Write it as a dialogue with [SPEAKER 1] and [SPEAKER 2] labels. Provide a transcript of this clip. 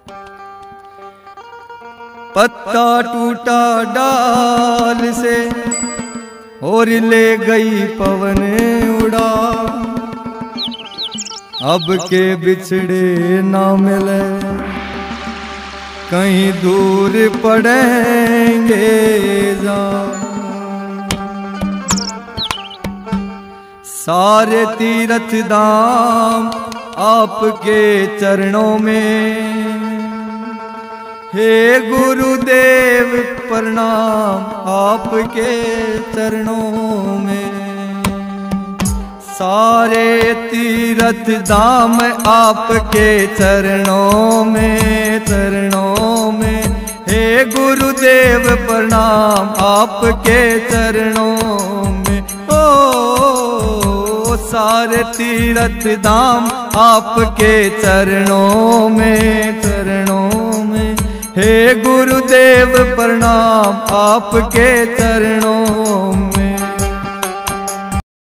[SPEAKER 1] पत्ता टूटा डाल से और ले गई पवन उड़ा, अब के बिछड़े ना मिले कहीं दूर पड़ेंगे जा। सारे तीर्थ धाम आपके चरणों में, हे गुरुदेव प्रणाम आपके चरणों में। सारे तीर्थ धाम आपके चरणों में, चरणों में। हे गुरुदेव प्रणाम आपके चरणों में। ओ सारे तीर्थ धाम आपके चरणों में, चरणों में। हे गुरुदेव प्रणाम आपके चरणों